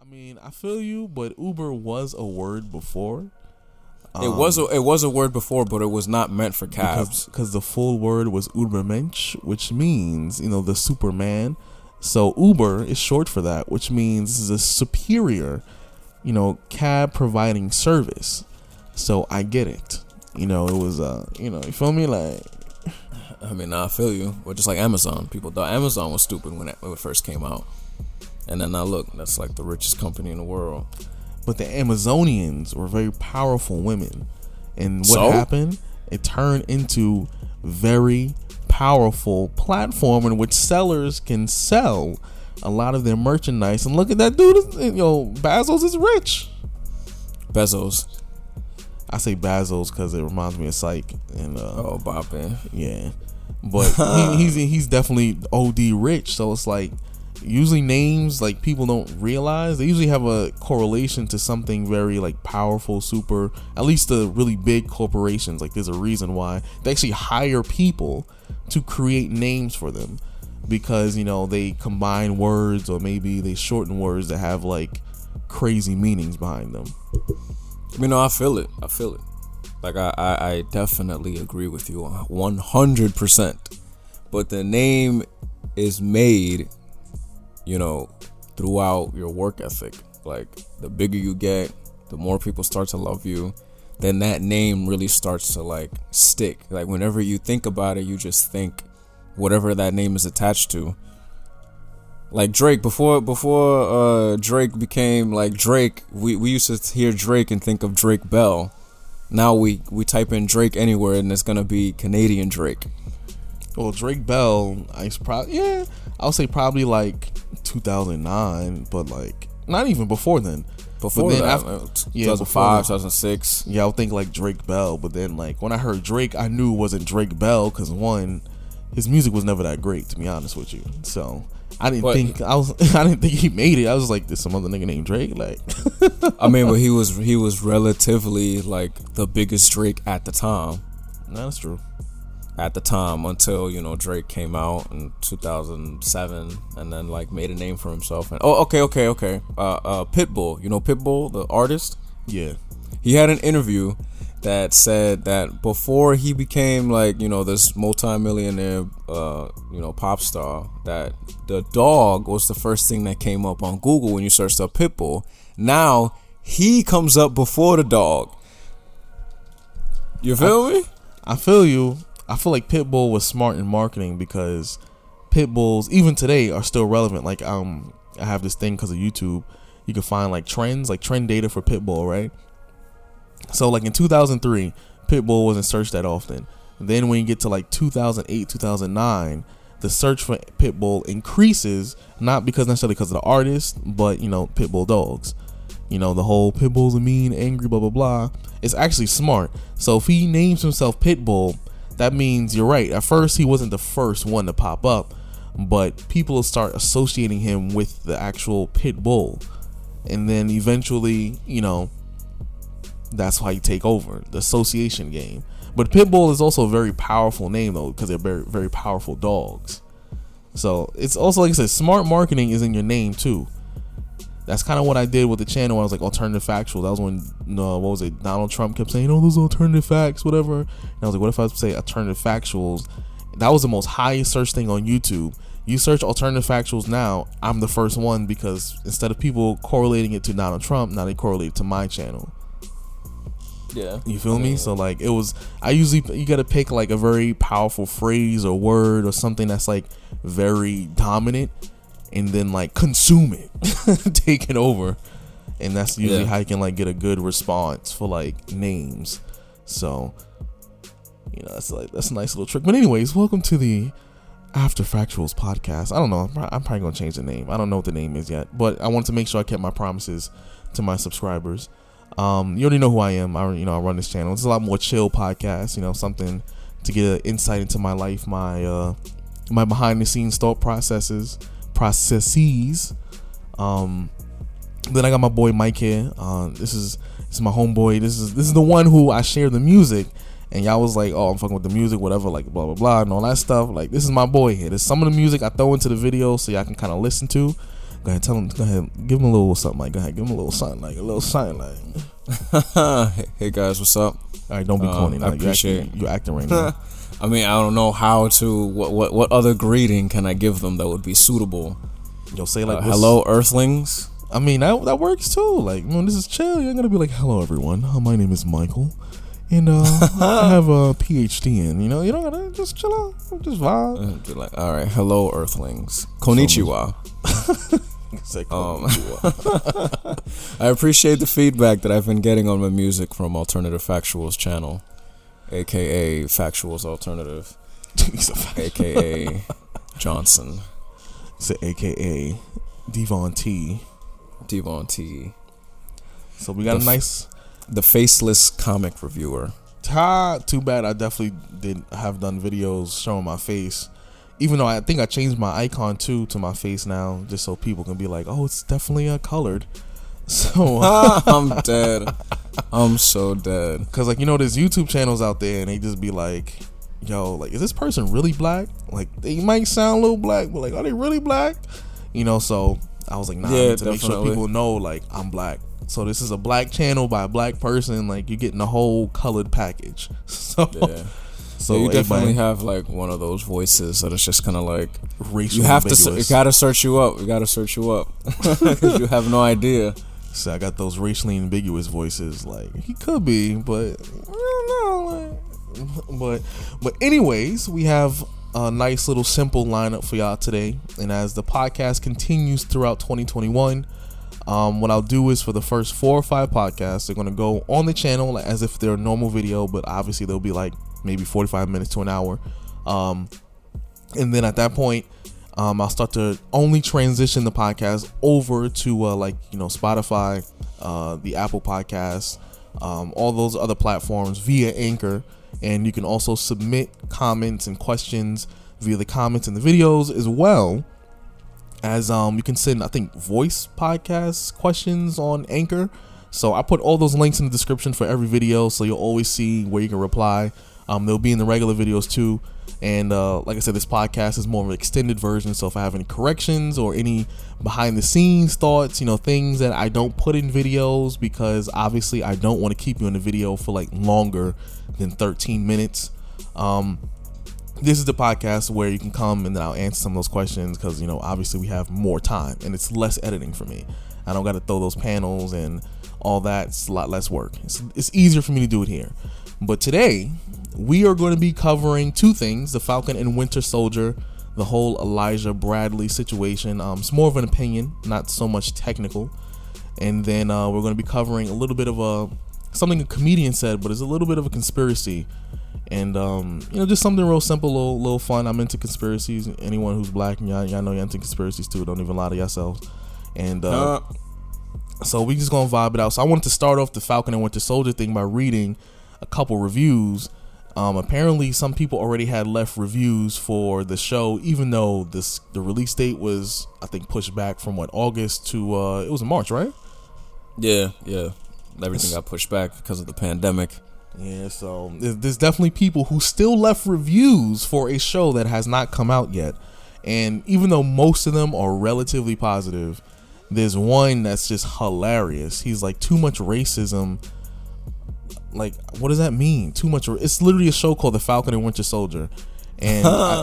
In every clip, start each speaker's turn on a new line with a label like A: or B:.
A: mean, I feel you, but Uber was a word before.
B: It was a word before, but it was not meant for cabs.
A: Because the full word was Ubermensch, which means, the Superman. So Uber is short for that, which means this is a superior, cab providing service. So I get it. It was, you feel me? Like,
B: I mean, I feel you. Well, just like Amazon. People thought Amazon was stupid when it first came out. And then now look, that's like the richest company in the world.
A: But the Amazonians were very powerful women. And what happened? It turned into very powerful platform in which sellers can sell a lot of their merchandise. And look at that dude. Bezos is rich.
B: Bezos.
A: I say Bezos because it reminds me of Psych. And
B: Boppin'.
A: Yeah. But he's definitely OD rich. So it's like, usually names like people don't realize, they usually have a correlation to something very like powerful, super, at least the really big corporations. Like there's a reason why they actually hire people to create names for them, because they combine words or maybe they shorten words that have like crazy meanings behind them.
B: I feel it. Like I definitely agree with you 100%. But the name is made throughout your work ethic. Like the bigger you get, the more people start to love you, then that name really starts to like stick. Like whenever you think about it, you just think whatever that name is attached to. Like Drake, before Drake became like Drake, we used to hear Drake and think of Drake Bell. Now we type in Drake anywhere and it's gonna be Canadian Drake.
A: Well, Drake Bell, I'll say probably like 2009, but like not even before then.
B: Before
A: then,
B: that, 2005, 2006.
A: Yeah, I would think like Drake Bell, but then like when I heard Drake, I knew it wasn't Drake Bell because one, his music was never that great, to be honest with you. So I didn't think he made it. I was like, there's some other nigga named Drake, like.
B: I mean, but he was relatively like the biggest Drake at the time.
A: No, that's true.
B: At the time, until Drake came out in 2007 and then like made a name for himself. And okay. Pitbull, Pitbull, the artist.
A: Yeah,
B: he had an interview that said that before he became like this multi-millionaire pop star, that the dog was the first thing that came up on Google when you searched up Pitbull. Now he comes up before the dog. You feel me?
A: I feel you. I feel like Pitbull was smart in marketing, because Pitbulls even today are still relevant. Like I have this thing because of YouTube. You can find like trends, like trend data for Pitbull, right? So like in 2003, Pitbull wasn't searched that often. Then when you get to like 2008, 2009, the search for Pitbull increases, not necessarily because of the artist, but Pitbull dogs. The whole Pitbull's a mean, angry, blah blah blah. It's actually smart. So if he names himself Pitbull, that means you're right. At first, he wasn't the first one to pop up, but people will start associating him with the actual Pitbull, and then eventually, that's how you take over the association game. But Pitbull is also a very powerful name though, because they're very, very powerful dogs. So it's also, like I said, smart marketing is in your name too. That's kind of what I did with the channel. I was like, alternative factuals. That was when, Donald Trump kept saying, those alternative facts, whatever. And I was like, what if I say alternative factuals? That was the most highest search thing on YouTube. You search alternative factuals now, I'm the first one, because instead of people correlating it to Donald Trump, now they correlate it to my channel.
B: Yeah.
A: You feel me? So like you got to pick like a very powerful phrase or word or something that's like very dominant, and then like consume it, take it over, and that's usually how you can like get a good response for like names. So that's a nice little trick. But anyways, welcome to the After Factuals podcast. I don't know, I'm probably gonna change the name. I don't know what the name is yet, but I wanted to make sure I kept my promises to my subscribers. You already know who I am. I run this channel. It's a lot more chill podcast, something to get an insight into my life, my behind the scenes thought processes. Then I got my boy Mike here. This is my homeboy. This is the one who I share the music, and y'all was like, oh, I'm fucking with the music, whatever, like blah blah blah and all that stuff. Like, this is my boy here. There's some of the music I throw into the video so y'all can kind of listen to. Go ahead, tell him. Go ahead, give him a little something. Like, go ahead, give him a little something. Like a little something. Like.
B: Hey guys, what's up?
A: All right, don't be corny.
B: I appreciate
A: you're acting right now.
B: I mean, I don't know how to. What other greeting can I give them that would be suitable?
A: You'll say like,
B: "Hello, Earthlings."
A: I mean, that works too. Like, when this is chill, you're gonna be like, "Hello, everyone. My name is Michael, and I have a PhD in." You know, you don't gotta just chill out, just vibe.
B: Be like, all right, hello, Earthlings. Konnichiwa. I appreciate the feedback that I've been getting on my music from Alternative Factuals channel, aka Factuals Alternative, aka Johnson.
A: It's aka Devon T.
B: Devon T.
A: So we got
B: the faceless comic reviewer.
A: Too bad I definitely have done videos showing my face. Even though I think I changed my icon too to my face now, just so people can be like, "Oh, it's definitely colored." So
B: I'm dead. I'm so dead.
A: Cause like, you know, there's YouTube channels out there and they just be like, "Yo, like, is this person really black? Like, they might sound a little black, but like, are they really black?" You know. So I was like, "Nah, I need to make sure people know like I'm black." So this is a black channel by a black person. Like, you're getting the whole colored package. So. Yeah.
B: So you definitely have like one of those voices that is just kind of like
A: racial.
B: You have to. It gotta search you up. You gotta search you up because you have no idea.
A: So I got those racially ambiguous voices. Like, he could be, but I don't know. But anyways, we have a nice little simple lineup for y'all today. And as the podcast continues throughout 2021, what I'll do is for the first 4 or 5 podcasts, they're gonna go on the channel as if they're a normal video, but obviously they'll be like maybe 45 minutes to an hour. And then at that point, I'll start to only transition the podcast over to like, you know, Spotify, the Apple Podcasts, all those other platforms via Anchor. And you can also submit comments and questions via the comments in the videos, as well as you can send, I think, voice podcast questions on Anchor. So I put all those links in the description for every video, so you'll always see where you can reply. They'll be in the regular videos too. And like I said, this podcast is more of an extended version. So if I have any corrections or any behind the scenes thoughts, you know, things that I don't put in videos, because obviously I don't want to keep you in the video for like longer than 13 minutes. This is the podcast where you can come and then I'll answer some of those questions, because, you know, obviously we have more time and it's less editing for me. I don't got to throw those panels and all that. It's a lot less work. It's easier for me to do it here. But today we are going to be covering 2 things: the Falcon and Winter Soldier, the whole Elijah Bradley situation. It's more of an opinion, not so much technical. And then we're going to be covering a little bit of something a comedian said, but it's a little bit of a conspiracy. And you know, just something real simple, little fun. I'm into conspiracies. Anyone who's black, and y'all know you're into conspiracies too. Don't even lie to yourselves. And so we just gonna vibe it out. So I wanted to start off the Falcon and Winter Soldier thing by reading a couple reviews. Apparently some people already had left reviews for the show, even though the release date was, I think, pushed back from August to it was in March, right?
B: Yeah. Everything got pushed back because of the pandemic.
A: Yeah, so there's definitely people who still left reviews for a show that has not come out yet. And even though most of them are relatively positive, there's one that's just hilarious. He's like, too much racism. Like, what does that mean? Too much. It's literally a show called The Falcon and Winter Soldier. And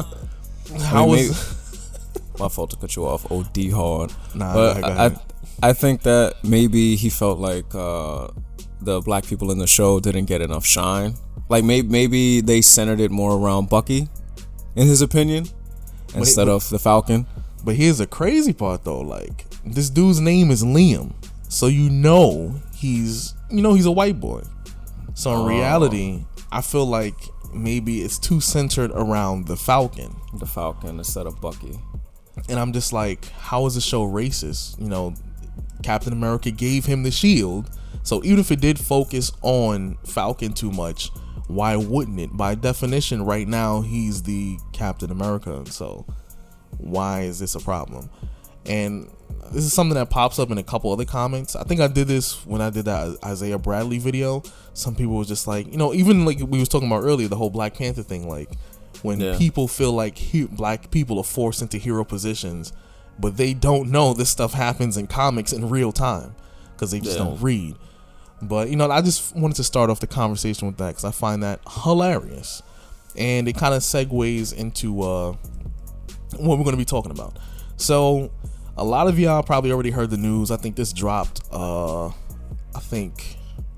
B: my fault to cut you off. OD hard.
A: Nah,
B: but I think that maybe he felt like the black people in the show didn't get enough shine. Like, maybe they centered it more around Bucky, in his opinion, instead of the Falcon.
A: But here's the crazy part though. Like, this dude's name is Liam, so you know he's a white boy. So in reality, I feel like maybe it's too centered around the Falcon.
B: The Falcon instead of Bucky.
A: And I'm just like, how is the show racist? You know, Captain America gave him the shield. So even if it did focus on Falcon too much, why wouldn't it? By definition, right now, he's the Captain America. So why is this a problem? And this is something that pops up in a couple other comments. I think I did this when I did that Isaiah Bradley video. Some people were just like, you know, even like we was talking about earlier, the whole Black Panther thing, like when people feel like black people are forced into hero positions but they don't know this stuff happens in comics in real time because they just don't read. But, you know, I just wanted to start off the conversation with that because I find that hilarious. And it kind of segues into what we're going to be talking about. So, a lot of y'all probably already heard the news. I think this dropped, I think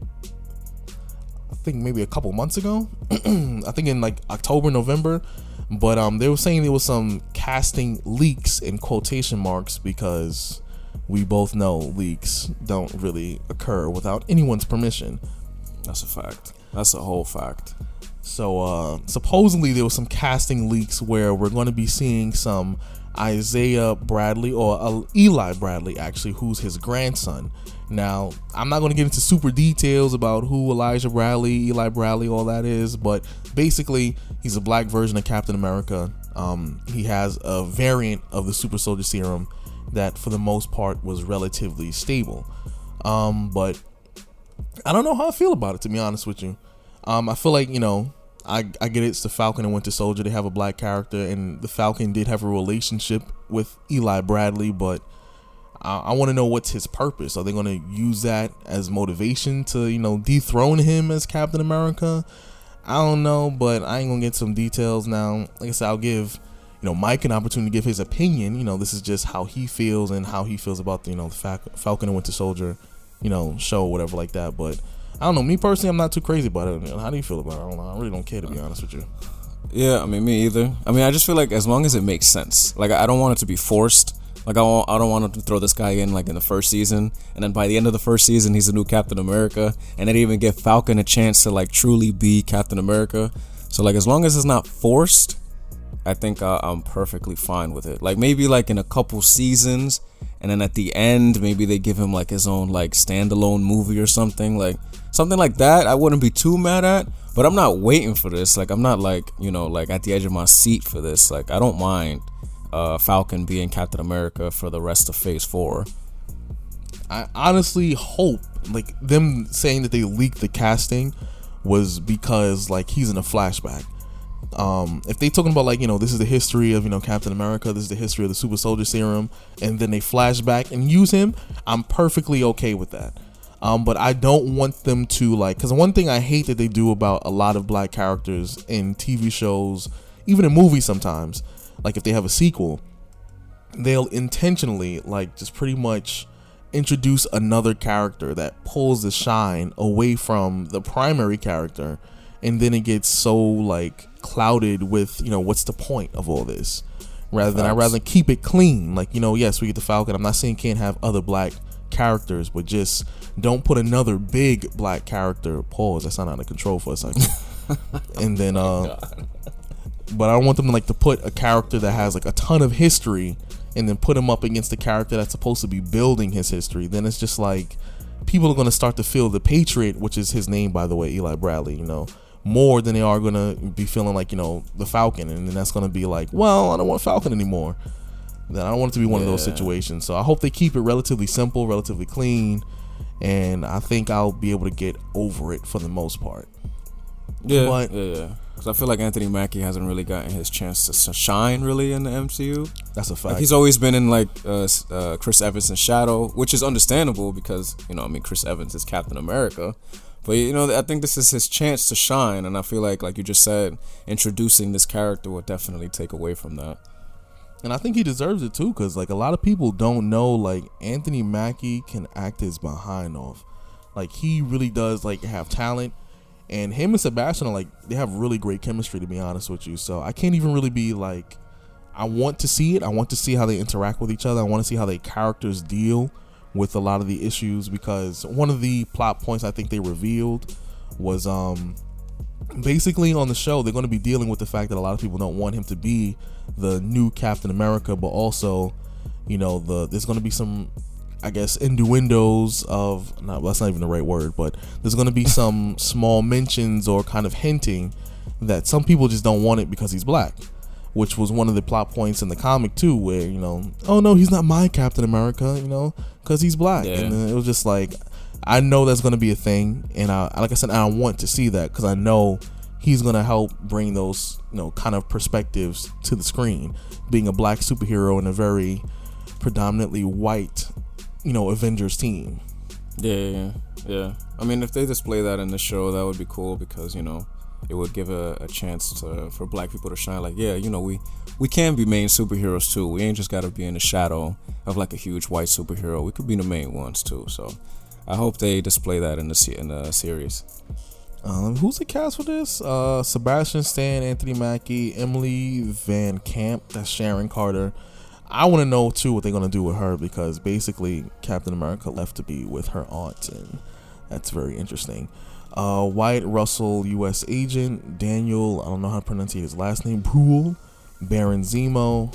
A: maybe a couple months ago. I think in like October, November. But they were saying there was some casting leaks in quotation marks because we both know leaks don't really occur without anyone's permission.
B: That's a fact. That's a whole fact.
A: So supposedly there was some casting leaks where we're going to be seeing some Isaiah Bradley, or Eli Bradley actually, who's his grandson. Now, I'm not going to get into super details about who Elijah Bradley, Eli Bradley, all that is, but basically he's a black version of Captain America. He has a variant of the super soldier serum that for the most part was relatively stable. But I don't know how I feel about it, to be honest with you. I feel like, you know, I get it, it's the Falcon and Winter Soldier. They have a black character, and the Falcon did have a relationship with Eli Bradley, but I want to know what's his purpose. Are they going to use that as motivation to, you know, dethrone him as Captain America? I don't know, but I ain't going to get some details now. Like I said, I'll give, you know, Mike an opportunity to give his opinion. You know, this is just how he feels and how he feels about the, you know, the Falcon and Winter Soldier, you know, show or whatever like that. But I don't know. Me personally, I'm not too crazy about it. How do you feel about it? I don't know. I really don't care, to be honest with you.
B: Yeah, I mean, me either. I mean, I just feel like as long as it makes sense. Like, I don't want it to be forced. Like, I don't want to throw this guy in, like, in the first season, and then by the end of the first season, he's the new Captain America, and then even give Falcon a chance to, like, truly be Captain America. So, like, as long as it's not forced, I think I'm perfectly fine with it. Like, maybe, like, in a couple seasons, and then at the end, maybe they give him, like, his own, like, standalone movie or something. Like, something like that, I wouldn't be too mad at, but I'm not waiting for this. Like, I'm not, like, you know, like, at the edge of my seat for this. Like, I don't mind Falcon being Captain America for the rest of Phase 4.
A: I honestly hope, like, them saying that they leaked the casting was because, like, he's in a flashback. If they talking about, like, you know, this is the history of, you know, Captain America, this is the history of the super soldier serum, and then they flash back and use him, I'm perfectly okay with that. But I don't want them to, like, because one thing I hate that they do about a lot of black characters in TV shows, even in movies sometimes, like if they have a sequel, they'll intentionally, like, just pretty much introduce another character that pulls the shine away from the primary character, and then it gets so, like, clouded with, you know, what's the point of all this? I'd rather keep it clean. Like, you know, yes, we get the Falcon. I'm not saying can't have other black characters, but just don't put another big black character. Pause. That's not out of control for a second. And then but I don't want them to, like, to put a character that has, like, a ton of history and then put him up against the character that's supposed to be building his history. Then it's just like people are going to start to feel the Patriot, which is his name, by the way, Eli Bradley, you know, more than they are going to be feeling like, you know, the Falcon. And then that's going to be like, well, I don't want Falcon anymore. Then I don't want it to be one of those situations. So I hope they keep it relatively simple, relatively clean, and I think I'll be able to get over it for the most part.
B: Yeah, because I feel like Anthony Mackie hasn't really gotten his chance to shine really in the MCU.
A: That's a fact.
B: Like, he's always been in, like, Chris Evans' shadow, which is understandable because, you know, I mean, Chris Evans is Captain America. But, you know, I think this is his chance to shine, and I feel like you just said, introducing this character will definitely take away from that.
A: And I think he deserves it too, because, like, a lot of people don't know, like, Anthony Mackie can act his behind off. Like, he really does, like, have talent. And him and Sebastian are, like, they have really great chemistry, to be honest with you. So I can't even really be like, I want to see it. I want to see how they interact with each other. I want to see how their characters deal with a lot of the issues, because one of the plot points I think they revealed was basically on the show they're going to be dealing with the fact that a lot of people don't want him to be the new Captain America, but also, you know, there's going to be some, I guess, innuendos of, no, that's not even the right word, but there's going to be some small mentions or kind of hinting that some people just don't want it because he's black, which was one of the plot points in the comic too, where, you know, oh no, he's not my Captain America, you know, because he's black. Yeah. And it was just like, I know that's going to be a thing, and like I said, I want to see that because I know he's going to help bring those, you know, kind of perspectives to the screen, being a black superhero in a very predominantly white, Avengers team.
B: Yeah. I mean, if they display that in the show, that would be cool because, it would give a chance for black people to shine. Like, we can be main superheroes too. We ain't just got to be in the shadow of like a huge white superhero. We could be the main ones too. So I hope they display that in the series.
A: Who's the cast for this? Sebastian Stan, Anthony Mackie, Emily Van Camp. That's Sharon Carter. I want to know too what they're gonna do with her because basically Captain America left to be with her aunt, and that's very interesting. Wyatt Russell, U.S. agent. Daniel, I don't know how to pronounce his last name. Bruhl, Baron Zemo.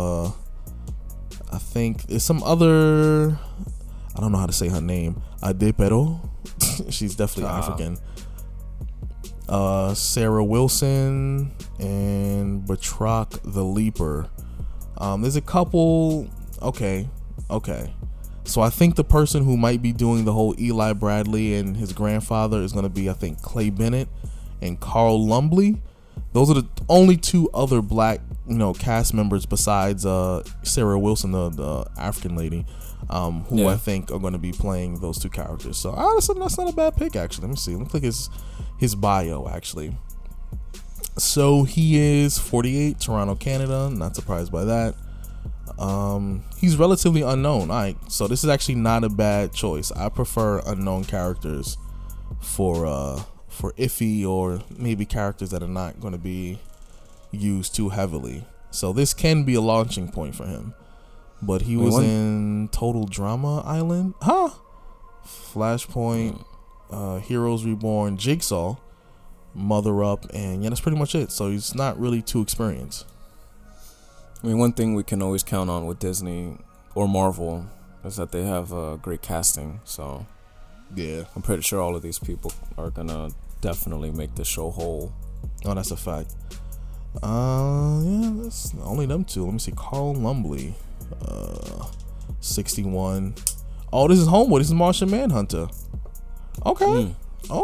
A: I think there's some other. I don't know how to say her name. Adepero. She's definitely African. Sarah Wilson and Batroc the Leaper. There's a couple. Okay. So I think the person who might be doing the whole Eli Bradley and his grandfather is going to be, I think, Clay Bennett and Carl Lumbly. Those are the only two other black, cast members besides Sarah Wilson, the African lady, who I think are going to be playing those two characters. So honestly, that's not a bad pick, actually. Let me see. Let me click his bio, actually. So he is 48, Toronto, Canada. Not surprised by that. He's relatively unknown. Alright, so this is actually not a bad choice. I prefer unknown characters for iffy or maybe characters that are not going to be used too heavily. So this can be a launching point for him. But he was in Total Drama Island, Flashpoint, Heroes Reborn, Jigsaw, Mother Up, and that's pretty much it. So he's not really too experienced.
B: I mean, one thing we can always count on with Disney or Marvel is that they have great casting. So,
A: yeah,
B: I'm pretty sure all of these people are gonna definitely make the show whole.
A: Oh, that's a fact. That's only them two. Let me see. Carl Lumbly, 61. Oh, this is Homeboy. This is Martian Manhunter. Okay.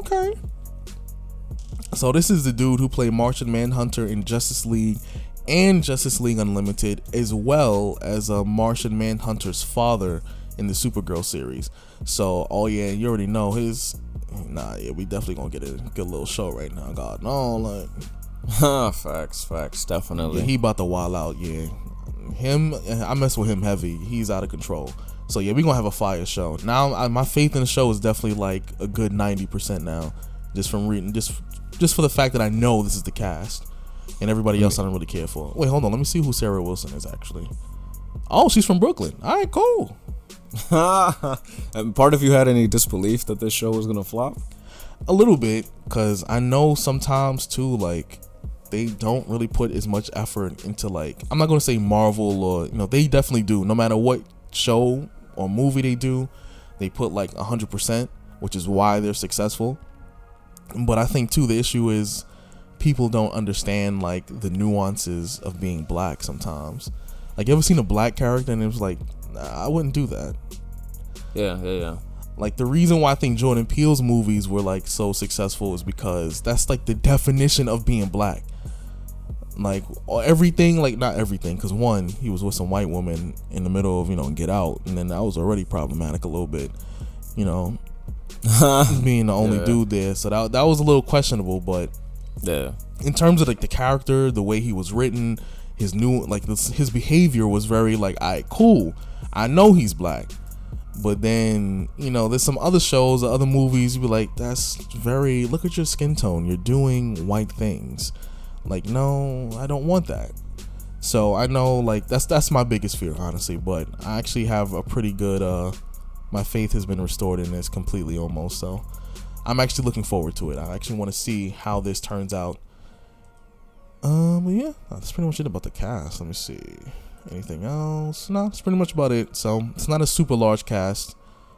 A: So this is the dude who played Martian Manhunter in Justice League and Justice League Unlimited, as well as Martian Manhunter's father in the Supergirl series. So, you already know his. We definitely gonna get a good little show right now. God, no, like.
B: Facts, definitely.
A: Yeah, he about to wild out. Yeah, him. I mess with him heavy. He's out of control. So we gonna have a fire show. Now, my faith in the show is definitely like a good 90% now, just from reading, just for the fact that I know this is the cast. And everybody else I don't really care for. Wait, hold on. Let me see who Sarah Wilson is actually. Oh, she's from Brooklyn. All right, cool.
B: And part of you had any disbelief that this show was going to flop?
A: A little bit, because I know sometimes, too, like, they don't really put as much effort into, like, I'm not going to say Marvel or, they definitely do. No matter what show or movie they do, they put, like, 100%, which is why they're successful. But I think, too, the issue is people don't understand like the nuances of being black sometimes. Like, you ever seen a black character and it was like, nah, I wouldn't do that.
B: Yeah.
A: Like, the reason why I think Jordan Peele's movies were like so successful is because that's like the definition of being black. Like, everything, like, not everything, because one, he was with some white woman in the middle of Get Out, and then that was already problematic a little bit, being the only dude there. So that was a little questionable. But in terms of like the character, the way he was written, his behavior was very like, alright, cool, I know he's black. But then, there's some other shows or other movies you be like, that's very, look at your skin tone, you're doing white things. Like, no, I don't want that. So I know, like, that's my biggest fear, honestly. But I actually have a pretty good my faith has been restored in this completely almost. So I'm actually looking forward to it. I actually want to see how this turns out. But yeah, that's pretty much it about the cast. Let me see. Anything else? No, that's pretty much about it. So it's not a super large cast.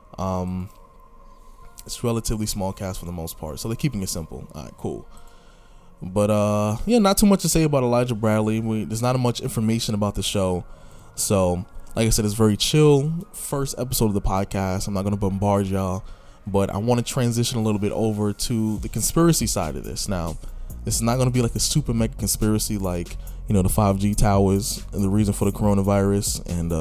A: It's relatively small cast for the most part. So they're keeping it simple. Alright, cool. But not too much to say about Elijah Bradley. There's not much information about the show. So, like I said, it's very chill. First episode of the podcast. I'm not going to bombard y'all. But I want to transition a little bit over to the conspiracy side of this. Now, this is not going to be like a super mega conspiracy like, the 5G towers and the reason for the coronavirus, and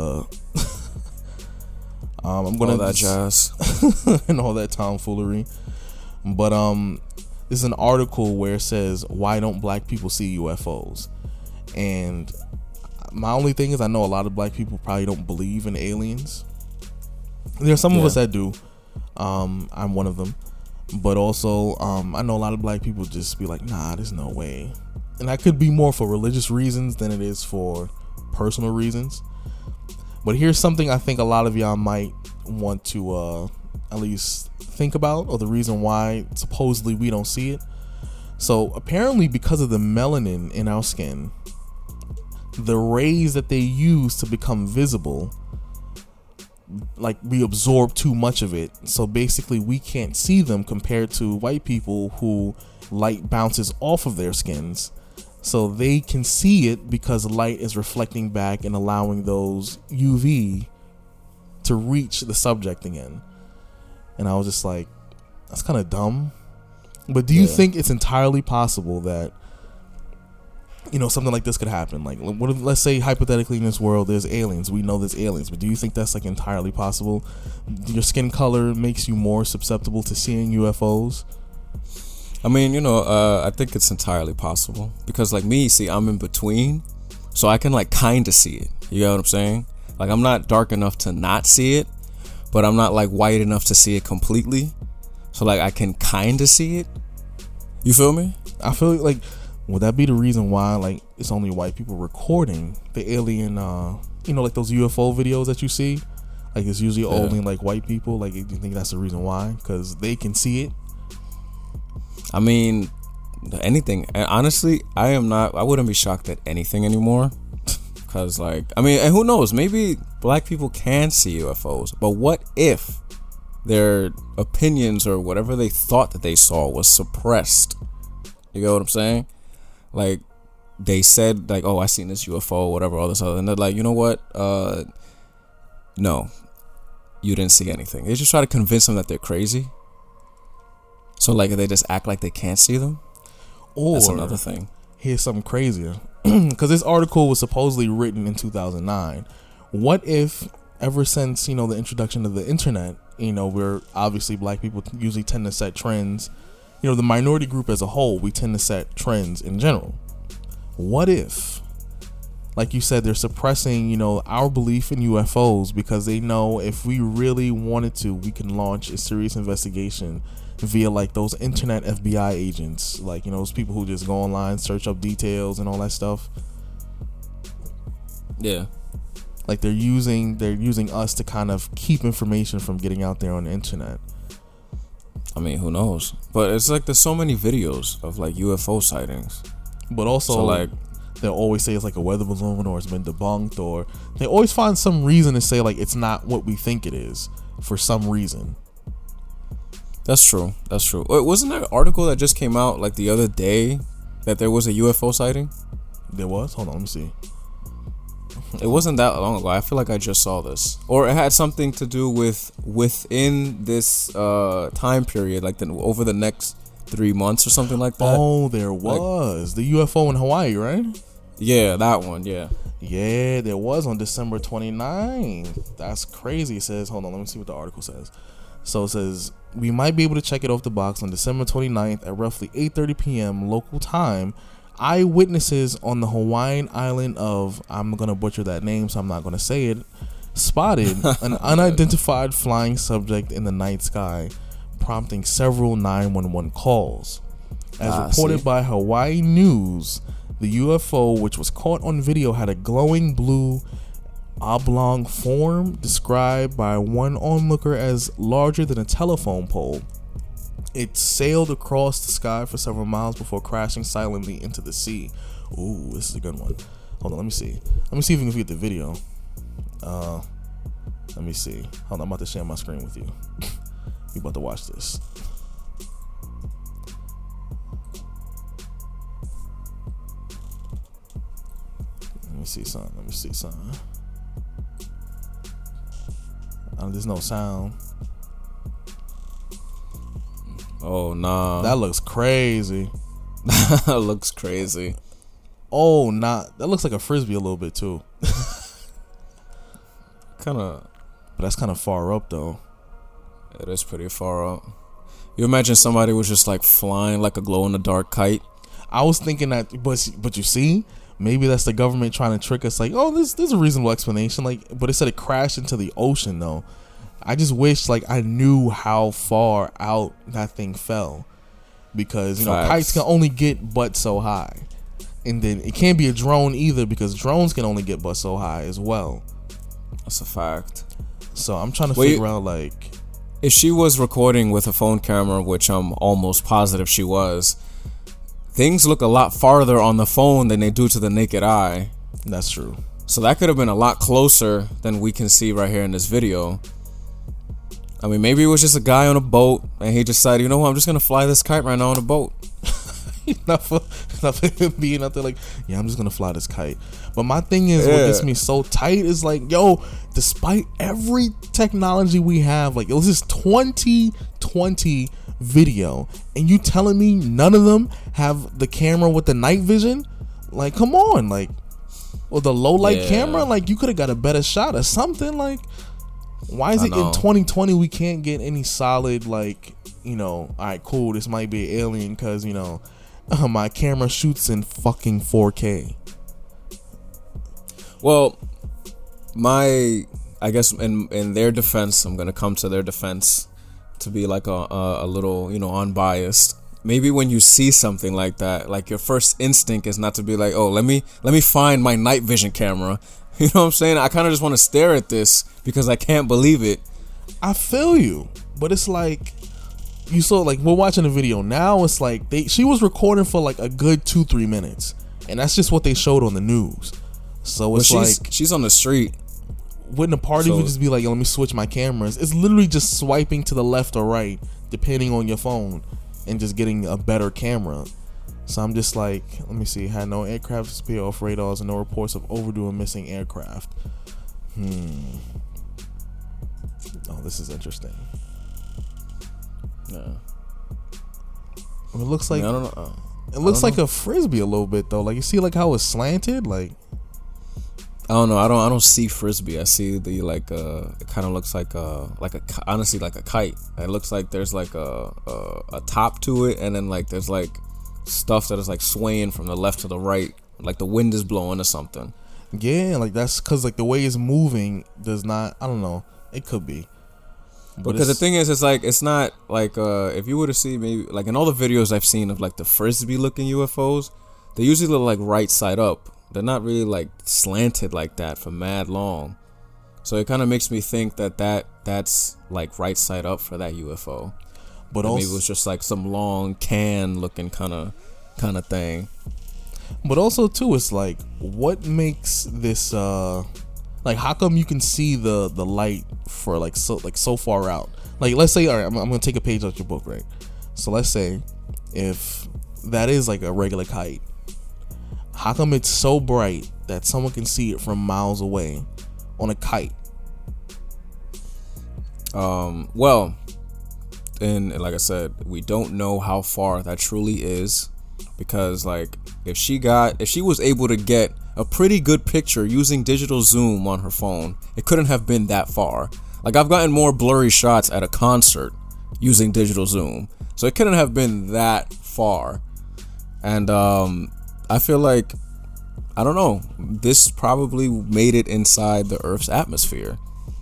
A: I'm gonna
B: all that jazz
A: and all that tomfoolery. But this is an article where it says, why don't black people see UFOs? And my only thing is, I know a lot of black people probably don't believe in aliens. There are some of us that do. I'm one of them. But also, I know a lot of black people just be like, nah, there's no way. And that could be more for religious reasons than it is for personal reasons. But here's something I think a lot of y'all might want to at least think about, or the reason why supposedly we don't see it. So apparently, because of the melanin in our skin, the rays that they use to become visible, like, we absorb too much of it, so basically we can't see them, compared to white people who light bounces off of their skins, so they can see it because light is reflecting back and allowing those UV to reach the subject again. And I was just like, that's kind of dumb. But do you think it's entirely possible that something like this could happen? Like, what if, let's say hypothetically in this world there's aliens, we know there's aliens, but do you think that's like entirely possible? Your skin color makes you more susceptible to seeing UFOs?
B: I mean, I think it's entirely possible, because like me, see, I'm in between, so I can like kind of see it. You know what I'm saying? Like, I'm not dark enough to not see it, but I'm not like white enough to see it completely. So like, I can kind of see it. You feel me?
A: I feel like, would that be the reason why like it's only white people recording the alien, like those UFO videos that you see? Like, it's usually only like white people. Like, do you think that's the reason why? Because they can see it?
B: I mean, anything. And honestly, I wouldn't be shocked at anything anymore. Because, like, I mean, and who knows? Maybe black people can see UFOs. But what if their opinions or whatever they thought that they saw was suppressed? You get what I'm saying? Like, they said, like, oh, I seen this UFO, whatever, all this other. And they're like, you know what? No, you didn't see anything. They just try to convince them that they're crazy. So, like, they just act like they can't see them.
A: Or,
B: that's another thing.
A: Here's something crazier. Because this article was supposedly written in 2009. What if, ever since, the introduction of the internet, where obviously black people usually tend to set trends, the minority group as a whole, we tend to set trends in general. What if, like you said, they're suppressing, our belief in UFOs because they know if we really wanted to, we can launch a serious investigation via like those internet FBI agents, like, those people who just go online, search up details and all that stuff.
B: Yeah.
A: Like, they're using us to kind of keep information from getting out there on the internet.
B: I mean, who knows? But it's like there's so many videos of like UFO sightings.
A: But also, so, like, they'll always say it's like a weather balloon, or it's been debunked, or they always find some reason to say like it's not what we think it is for some reason.
B: That's true. Wait, wasn't there an article that just came out like the other day that there was a UFO sighting?
A: There was? Hold on, let me see.
B: It wasn't that long ago. I feel like I just saw this. Or it had something to do with within this time period, like over the next 3 months or something like that.
A: Oh, there was. Like, the UFO in Hawaii, right?
B: Yeah, that one, yeah.
A: Yeah, there was on December 29th. That's crazy. It says, hold on, let me see what the article says. So it says, we might be able to check it off the box on December 29th at roughly 8:30 p.m. local time. Eyewitnesses on the Hawaiian island of, I'm going to butcher that name, so I'm not going to say it, spotted an unidentified flying subject in the night sky, prompting several 911 calls. As reported by Hawaii News, the UFO, which was caught on video, had a glowing blue oblong form described by one onlooker as larger than a telephone pole. It sailed across the sky for several miles before crashing silently into the sea. Ooh, this is a good one. Hold on, let me see. Let me see if we can get the video. Let me see. Hold on, I'm about to share my screen with you. You about to watch this. Let me see something. There's no sound.
B: Oh, nah.
A: That looks crazy.
B: That looks crazy.
A: Oh, that looks like a frisbee a little bit too.
B: But
A: that's kind of far up though.
B: It is pretty far up. You imagine somebody was just like flying like a glow in the dark kite.
A: I was thinking that, but you see, maybe that's the government trying to trick us. Like, oh, there's a reasonable explanation. Like, but it said it crashed into the ocean though. I just wish like I knew how far out that thing fell, because kites can only get but so high, and then it can't be a drone either because drones can only get but so high as well.
B: That's a fact.
A: So I'm trying to figure out like,
B: if she was recording with a phone camera, which I'm almost positive she was, things look a lot farther on the phone than they do to the naked eye.
A: That's true.
B: So that could have been a lot closer than we can see right here in this video. I mean, maybe it was just a guy on a boat and he decided, you know what, I'm just going to fly this kite right now on a boat.
A: not for him being out there like, yeah, I'm just going to fly this kite. But my thing is, what gets me so tight is like, yo, despite every technology we have, like, it was this 2020 video and you telling me none of them have the camera with the night vision? Like, come on, like, or the low light camera? Like, you could have got a better shot or something. Like, why is it in 2020 we can't get any solid, like, all right, cool, this might be an alien because, my camera shoots in fucking 4K.
B: Well, I guess in their defense, I'm going to come to their defense to be like a little, unbiased. Maybe when you see something like that, like your first instinct is not to be like, oh, let me find my night vision camera. You know what I'm saying? I kind of just want to stare at this because I can't believe it.
A: I feel you, but it's like, you saw, like, we're watching a video now. It's like she was recording for like a good 2-3 minutes, and that's just what they showed on the news. So it's
B: she's on the street.
A: Wouldn't a party would just be like, yo, let me switch my cameras? It's literally just swiping to the left or right depending on your phone and just getting a better camera. So I'm just like, let me see. Had no aircraft disappear off radars and no reports of overdue and missing aircraft. Oh, this is interesting.
B: Yeah.
A: It looks like,
B: I don't know.
A: It looks like a frisbee a little bit though. Like, you see like how it's slanted. Like,
B: I don't know. I don't see frisbee. I see the like it kind of looks like honestly like a kite. It looks like there's like a top to it, and then like there's like stuff that is like swaying from the left to the right, like the wind is blowing or something.
A: Yeah, like that's because like the way it's moving does not. I don't know. It could be.
B: But because the thing is, it's like, it's not like if you were to see maybe like in all the videos I've seen of like the frisbee looking UFOs, they usually look like right side up. They're not really like slanted like that for mad long. So it kind of makes me think that's like right side up for that UFO. But also, maybe it was just like some long can looking kind of thing.
A: But also too, it's like, what makes this like, how come you can see the light for like so far out? Like, let's say, all right, I'm gonna take a page out your book, right? So let's say if that is like a regular kite, how come it's so bright that someone can see it from miles away on a kite?
B: Well, and like I said, we don't know how far that truly is, because like if she was able to get a pretty good picture using digital zoom on her phone, it couldn't have been that far. Like, I've gotten more blurry shots at a concert using digital zoom, so it couldn't have been that far. And I feel like, I don't know, this probably made it inside the Earth's atmosphere.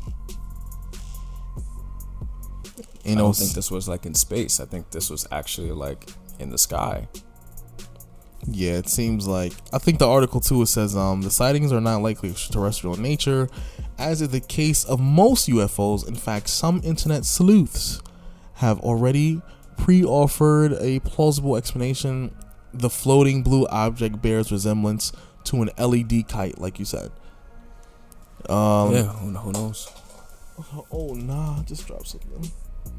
B: I don't think this was like in space. I think this was actually like in the sky.
A: Yeah, it seems like, I think the article too, it says the sightings are not likely terrestrial in nature, as is the case of most UFOs. In fact, some internet sleuths have already pre-offered a plausible explanation. The floating blue object bears resemblance to an LED kite, like you said.
B: Yeah, who knows?
A: Oh nah, just dropped something.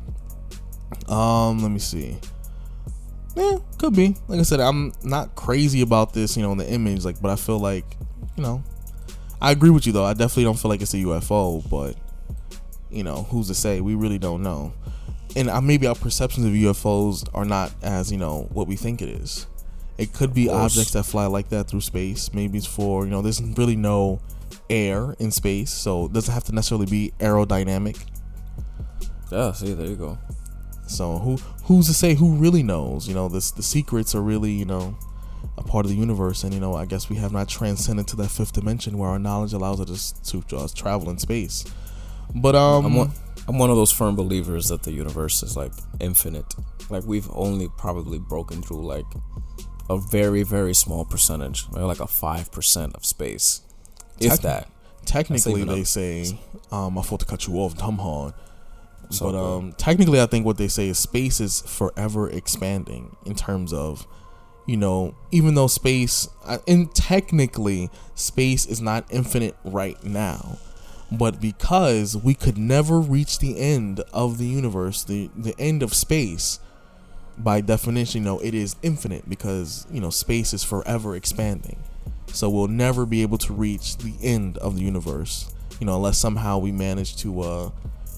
A: Let me see. Yeah, could be. Like I said, I'm not crazy about this, in the image, like, but I feel like, I agree with you though. I definitely don't feel like it's a UFO, but who's to say? We really don't know. And maybe our perceptions of UFOs are not as, what we think it is. It could be objects that fly like that through space. Maybe it's for, there's really no air in space, so it doesn't have to necessarily be aerodynamic.
B: Yeah, see, there you go.
A: So who's to say? Who really knows? The secrets are really, a part of the universe, and I guess we have not transcended to that fifth dimension where our knowledge allows us to travel in space. But
B: I'm one of those firm believers that the universe is like infinite. Like we've only probably broken through like a very, very small percentage, like a 5% of space, if that.
A: Technically, they say, I thought to cut you off, Dumhorn. But technically, I think what they say is space is forever expanding in terms of, even though space, and technically space is not infinite right now, but because we could never reach the end of the universe, the end of space, by definition, it is infinite because, space is forever expanding. So we'll never be able to reach the end of the universe, unless somehow we manage to,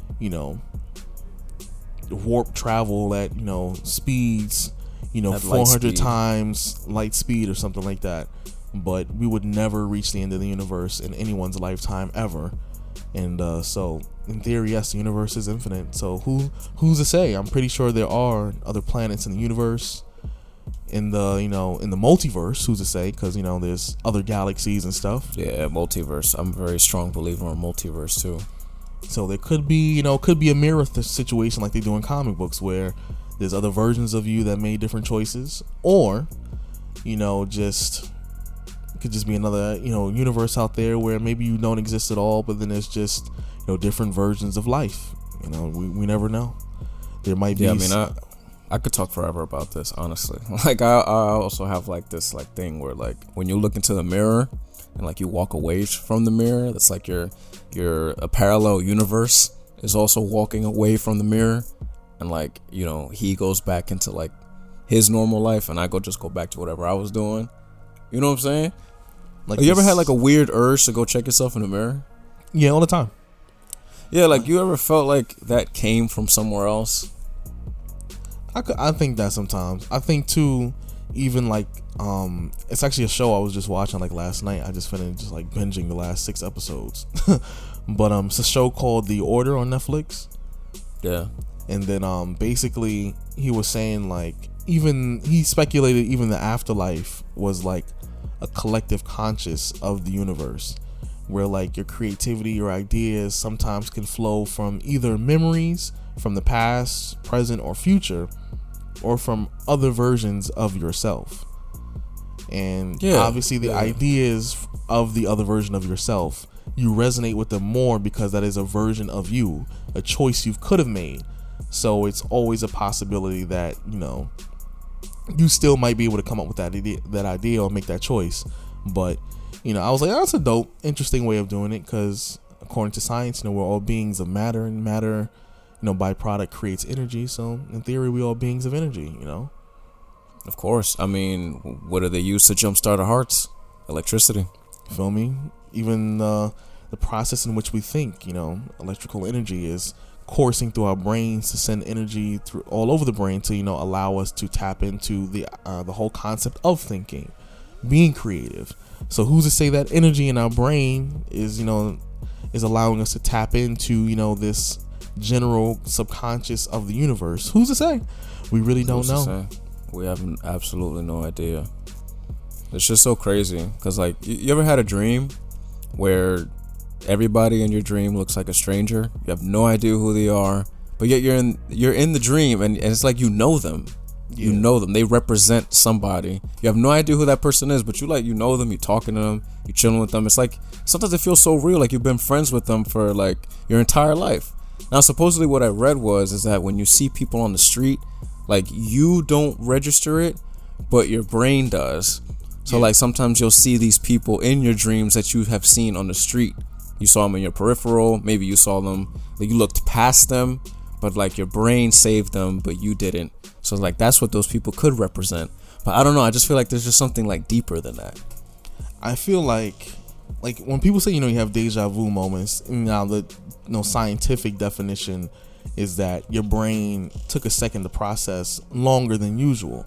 A: warp travel at, speeds, at 400 times light speed or something like that. But we would never reach the end of the universe in anyone's lifetime ever. And so in theory, yes, the universe is infinite. So who's to say? I'm pretty sure there are other planets in the universe, in the in the multiverse. Who's to say? Because there's other galaxies and stuff.
B: Yeah, multiverse. I'm a very strong believer in multiverse too.
A: So there could be could be a mirror situation like they do in comic books, where there's other versions of you that made different choices, or just could just be another universe out there where maybe you don't exist at all, but then there's just different versions of life. We never know. There might be.
B: Yeah, I mean, I could talk forever about this, honestly. Like I also have like this like thing where like when you look into the mirror and like you walk away from the mirror, that's like you're a parallel universe is also walking away from the mirror, and like he goes back into like his normal life, and I just go back to whatever I was doing. You know what I'm saying? Like you ever had like a weird urge to go check yourself in the mirror?
A: Yeah, all the time.
B: Yeah, like you ever felt like that came from somewhere else?
A: I think that sometimes. I think too, even like it's actually a show I was just watching like last night. I just finished just like binging the last 6 episodes. But it's a show called The Order on Netflix.
B: Yeah.
A: And then basically he was saying like he speculated even the afterlife was like a collective conscious of the universe, where like your creativity, your ideas sometimes can flow from either memories from the past, present, or future, or from other versions of yourself. And obviously the ideas of the other version of yourself, you resonate with them more because that is a version of you, a choice you could have made. So it's always a possibility that you still might be able to come up with that idea or make that choice. But I was like, that's a dope, interesting way of doing it, because according to science, we're all beings of matter, and matter, byproduct creates energy. So in theory, we all beings of energy.
B: Of course. I mean, what do they use to jumpstart our hearts? Electricity.
A: Feel me? Even the process in which we think, electrical energy is coursing through our brains to send energy through all over the brain to allow us to tap into the whole concept of thinking, being creative. So who's to say that energy in our brain is allowing us to tap into this general subconscious of the universe? Who's to say? We really don't know.
B: We have absolutely no idea. It's just so crazy because like you ever had a dream where everybody in your dream looks like a stranger? You have no idea who they are, but yet you're in the dream, and it's like you know them. Yeah. You know them. They represent somebody. You have no idea who that person is, but you know them. You're talking to them. You're chilling with them. It's like sometimes it feels so real, like you've been friends with them for like your entire life. Now, supposedly what I read is that when you see people on the street, like you don't register it, but your brain does. So like sometimes you'll see these people in your dreams that you have seen on the street. You saw them in your peripheral. Maybe you saw them, like you looked past them, but like your brain saved them, but you didn't. So like that's what those people could represent. But I don't know. I just feel like there's just something like deeper than that.
A: I feel like when people say, you have deja vu moments, now the scientific definition is that your brain took a second to process longer than usual.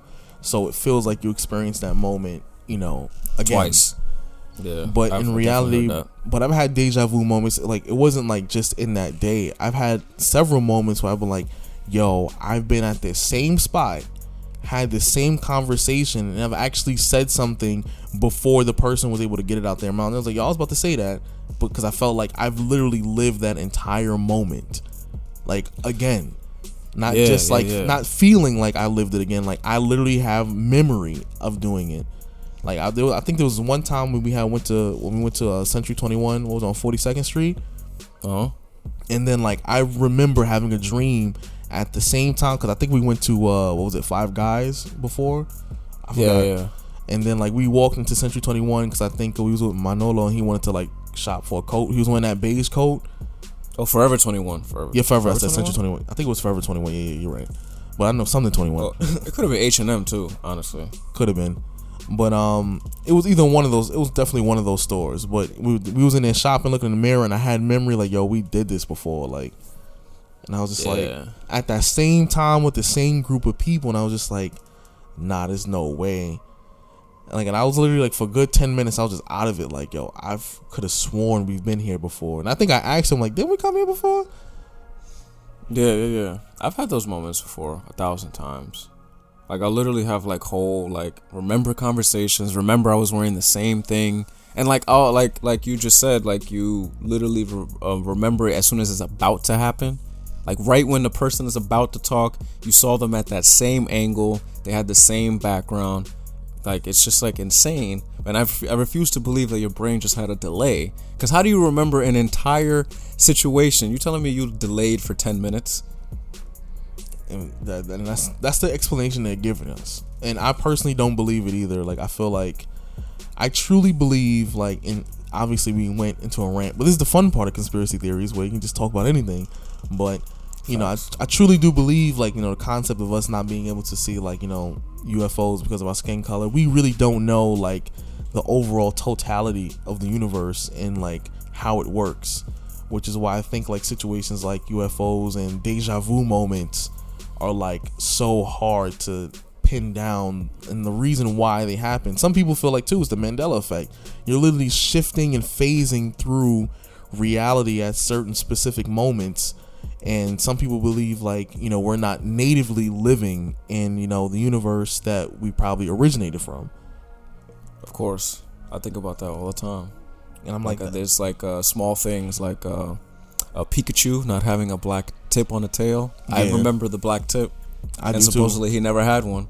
A: so it feels like you experienced that moment, again.
B: Twice. Yeah.
A: But in reality, but I've had deja vu moments. Like, it wasn't like just in that day. I've had several moments where I've been like, yo, I've been at this same spot, had the same conversation, and I've actually said something before the person was able to get it out their mouth. And I was like, yo, I was about to say that, because I felt like I've literally lived that entire moment. Like, again, not not feeling like I lived it again. Like, I literally have memory of doing it. Like, I think there was one time when we went to Century 21. What was it, on 42nd Street? And then, like, I remember having a dream at the same time, because I think we went to Five Guys before. I forgot. Yeah. And then, like, we walked into Century 21 because I think we was with Manolo and he wanted to, like, shop for a coat. He was wearing that beige coat.
B: Oh, Forever 21.
A: Yeah, Forever. I said Century 21. I think it was Forever 21. Yeah, you're right. But I know something 21.
B: Oh, it could have been H&M too, honestly.
A: Could have been. But it was either one of those. It was definitely one of those stores. But we was in there shopping, looking in the mirror, and I had memory like, yo, we did this before. Like, and I was just like, at that same time with the same group of people, and I was just like, nah, there's no way. And I was literally like, for a good 10 minutes, I was just out of it. Like, yo, I could have sworn we've been here before. And I think I asked him, like, did we come here before?
B: Yeah. I've had those moments before 1,000 times. Like, I literally have like whole, like, remember conversations, remember I was wearing the same thing, and like, oh, like you just said, like, you literally remember it as soon as it's about to happen. Like, right when the person is about to talk, you saw them at that same angle, they had the same background. Like, it's just like insane. And I refuse to believe that your brain just had a delay. Because how do you remember an entire situation? You telling me you delayed for 10 minutes?
A: And that's the explanation they're giving us, and I personally don't believe it either. Like, I feel like I truly believe, like, in obviously we went into a rant, but this is the fun part of conspiracy theories where you can just talk about anything. But I truly do believe, like, the concept of us not being able to see, like, UFOs because of our skin color. We really don't know, like, the overall totality of the universe and, like, how it works, which is why I think, like, situations like UFOs and deja vu moments are, like, so hard to pin down, and the reason why they happen, some people feel like too, is the Mandela effect. You're literally shifting and phasing through reality at certain specific moments, and some people believe, like, we're not natively living in the universe that we probably originated from.
B: Of course, I think about that all the time,
A: and I'm like
B: there's like small things like a Pikachu not having a black tip on the tail. Yeah. I remember the black tip, and supposedly he never had one.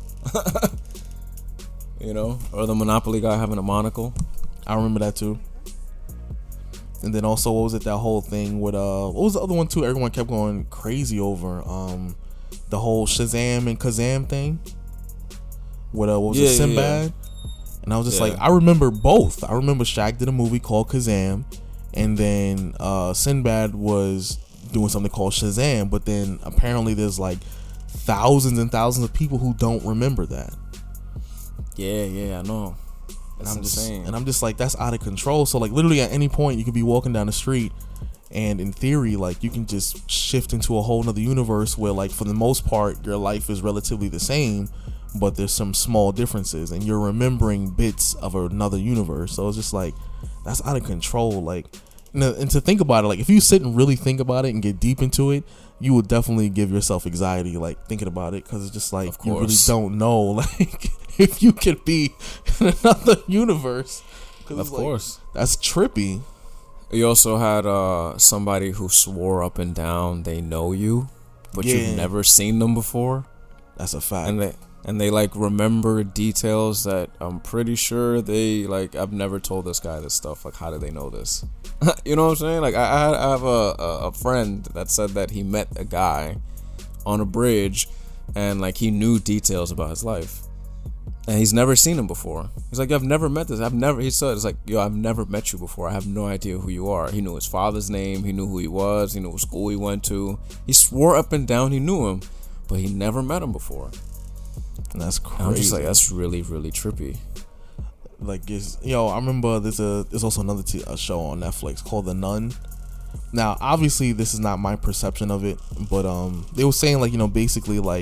B: Or the Monopoly guy having a monocle.
A: I remember that too. And then also, what was it? That whole thing with what was the other one too? Everyone kept going crazy over the whole Shazam and Kazam thing. What was it? Sinbad. Yeah. And I was just like, I remember both. I remember Shaq did a movie called Kazam, and then Sinbad was doing something called Shazam. But then apparently there's like thousands and thousands of people who don't remember that.
B: Yeah, I know. That's insane.
A: And I'm just like, that's out of control. So, like, literally at any point you could be walking down the street, and in theory, like, you can just shift into a whole nother universe where, like, for the most part, your life is relatively the same, but there's some small differences, and you're remembering bits of another universe. So it's just like, that's out of control. Like, and to think about it, like, if you sit and really think about it and get deep into it, you would definitely give yourself anxiety, like, thinking about it, because it's just like, you really don't know, like, if you could be in another universe.
B: Of course.
A: Like, that's trippy.
B: You also had somebody who swore up and down they know you, but you've never seen them before.
A: That's a fact.
B: And they like remember details that I'm pretty sure they like. I've never told this guy this stuff. Like, how do they know this? You know what I'm saying? Like, I have a friend that said that he met a guy on a bridge, and like he knew details about his life, and he's never seen him before. He's like, I've never met this. He said, it's like, yo, I've never met you before. I have no idea who you are. He knew his father's name. He knew who he was. He knew what school he went to. He swore up and down he knew him, but he never met him before.
A: And that's crazy.
B: I'm just like, that's really, really trippy.
A: Like, I remember there's also another show on Netflix called The Nun. Now, obviously, this is not my perception of it, but they were saying, like, basically, like,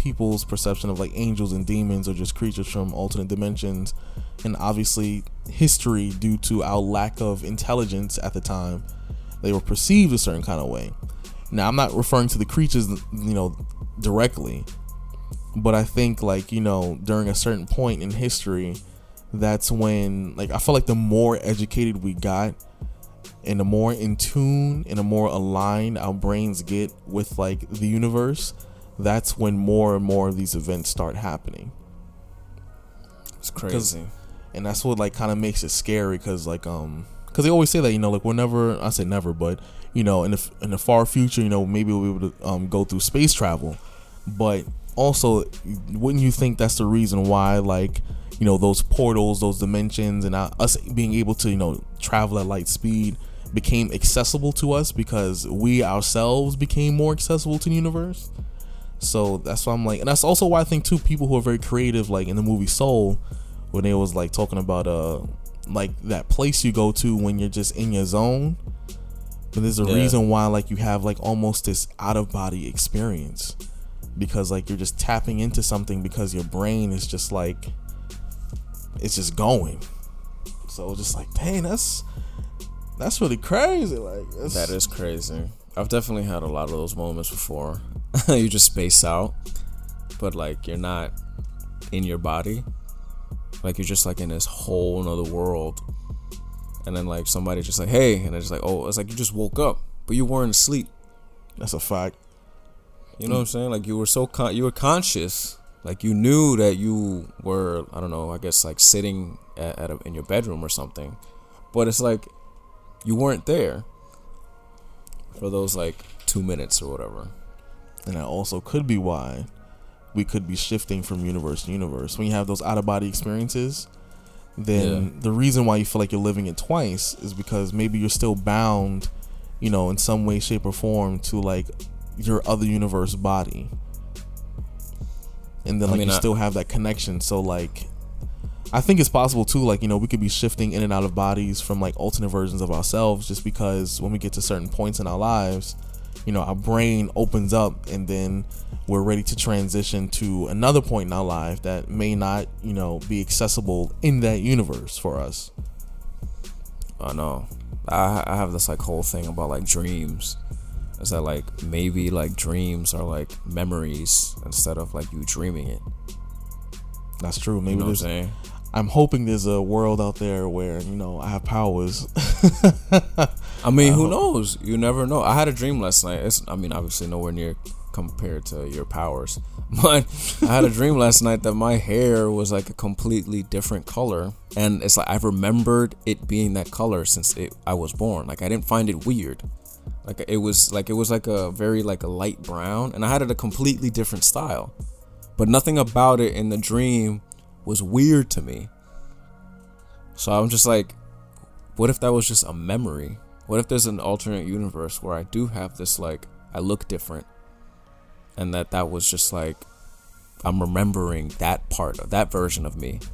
A: people's perception of like angels and demons or just creatures from alternate dimensions, and obviously history due to our lack of intelligence at the time, they were perceived a certain kind of way. Now, I'm not referring to the creatures, directly, but I think like, during a certain point in history, that's when, like, I feel like the more educated we got and the more in tune and the more aligned our brains get with like the universe, that's when more and more of these events start happening.
B: It's crazy.
A: And that's what like kind of makes it scary, because like because they always say that, like we're never, I say never, but in the far future, maybe we'll be able to go through space travel. But also, wouldn't you think that's the reason why, like, those portals, those dimensions, and us being able to travel at light speed became accessible to us because we ourselves became more accessible to the universe? So that's why I'm like, and that's also why I think too, people who are very creative, like in the movie Soul, when they was like talking about like that place you go to when you're just in your zone, but there's a reason why like you have like almost this out of body experience, because like you're just tapping into something because your brain is just like, it's just going. So just like, dang, that's really crazy. Like,
B: that is crazy. I've definitely had a lot of those moments before. You just space out, but like you're not in your body. Like you're just like in this whole nother world. And then like somebody just like, hey, and it's like, oh, it's like you just woke up, but you weren't asleep.
A: That's a fact.
B: You know what I'm saying? Like you were you were conscious. Like you knew that you were, I don't know, I guess like sitting in your bedroom or something. But it's like you weren't there for those like 2 minutes or whatever.
A: And that also could be why we could be shifting from universe to universe. When you have those out of body experiences, then the reason why you feel like you're living it twice is because maybe you're still bound, in some way, shape, or form to like your other universe body. And then like you still have that connection. So like, I think it's possible too, like, we could be shifting in and out of bodies from like alternate versions of ourselves, just because when we get to certain points in our lives, our brain opens up and then we're ready to transition to another point in our life that may not, be accessible in that universe for us.
B: I know. I have this like whole thing about like dreams. Is that like maybe like dreams are like memories instead of like you dreaming it.
A: That's true. Maybe
B: what I'm saying?
A: I'm hoping there's a world out there where, I have powers.
B: I mean, who knows? You never know. I had a dream last night. Obviously nowhere near compared to your powers. But I had a dream last night that my hair was like a completely different color. And it's like I remembered it being that color since I was born. Like I didn't find it weird. Like it was like a very like a light brown. And I had it a completely different style. But nothing about it in the dream was weird to me. So I'm just like, what if that was just a memory? What if there's an alternate universe where I do have this, like, I look different, and that was just like, I'm remembering that part of that version of me.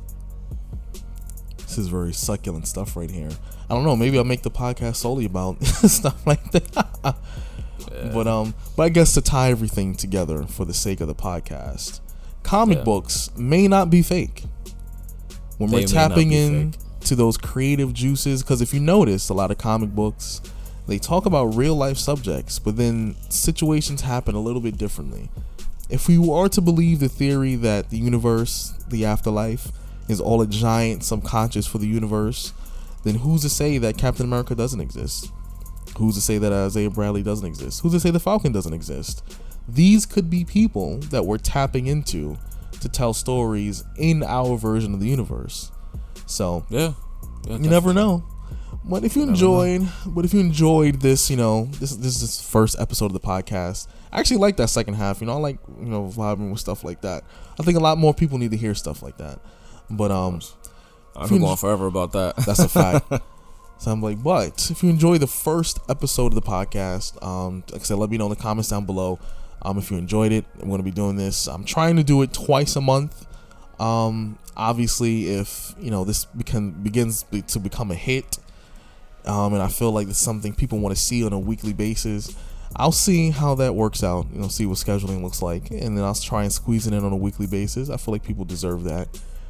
A: This is very succulent stuff right here. I don't know, maybe I'll make the podcast solely about stuff like that. But I guess to tie everything together for the sake of the podcast, comic books may not be fake. When we're tapping in to those creative juices, because if you notice, a lot of comic books, they talk about real life subjects, but then situations happen a little bit differently. If we are to believe the theory that the universe, the afterlife, is all a giant subconscious for the universe, then who's to say that Captain America doesn't exist? Who's to say that Isaiah Bradley doesn't exist? Who's to say the Falcon doesn't exist? These could be people that we're tapping into to tell stories in our version of the universe. So you never know. But if you enjoyed this, this is this first episode of the podcast. I actually like that second half. I like vibing with stuff like that. I think a lot more people need to hear stuff like that. But
B: I've been going forever about that.
A: That's a fact. So I'm like, but if you enjoy the first episode of the podcast, like I said, let me know in the comments down below. If you enjoyed it, I'm going to be doing this. I'm trying to do it twice a month. Obviously, if this begins to become a hit, and I feel like it's something people want to see on a weekly basis, I'll see how that works out. See what scheduling looks like, and then I'll try and squeeze it in on a weekly basis. I feel like people deserve that.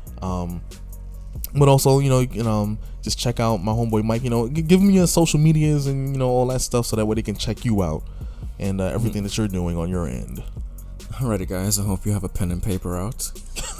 A: But also, you can just check out my homeboy Mike. Give me your social medias and all that stuff, so that way they can check you out and everything that you're doing on your end.
B: Alrighty, guys. I hope you have a pen and paper out.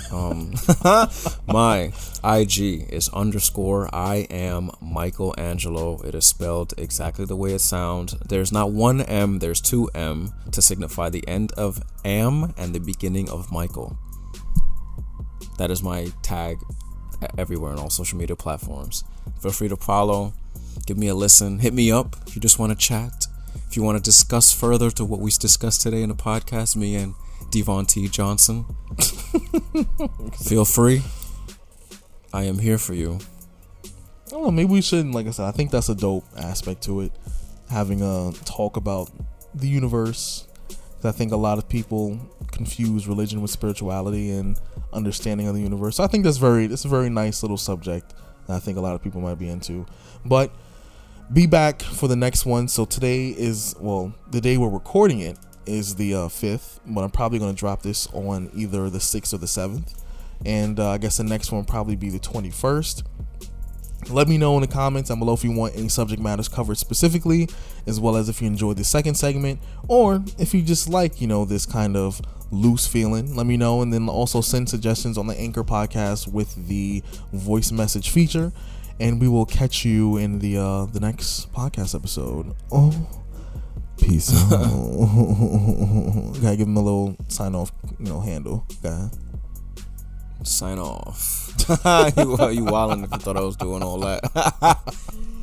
B: My IG is _I am Michael Angelo. It is spelled exactly the way it sounds. There's not one M, there's two M to signify the end of am and the beginning of Michael. That is my tag everywhere on all social media platforms. Feel free to follow, give me a listen, hit me up if you just want to chat. If you want to discuss further to what we discussed today in the podcast, me and Devon T. Johnson, feel free. I am here for you.
A: I don't know, maybe we shouldn't, like I said, I think that's a dope aspect to it, having a talk about the universe. I think a lot of people confuse religion with spirituality and understanding of the universe. So I think it's a very nice little subject that I think a lot of people might be into. But be back for the next one. So today is, the day we're recording it is the 5th, but I'm probably going to drop this on either the 6th or the 7th. And I guess the next one will probably be the 21st. Let me know in the comments down below if you want any subject matters covered specifically, as well as if you enjoyed the second segment, or if you just like, this kind of loose feeling. Let me know, and then also send suggestions on the Anchor podcast with the voice message feature, and we will catch you in the next podcast episode. Peace out. Gotta give him a little sign off, handle. Gotta
B: sign off. You wildin' if you thought I was doing all that.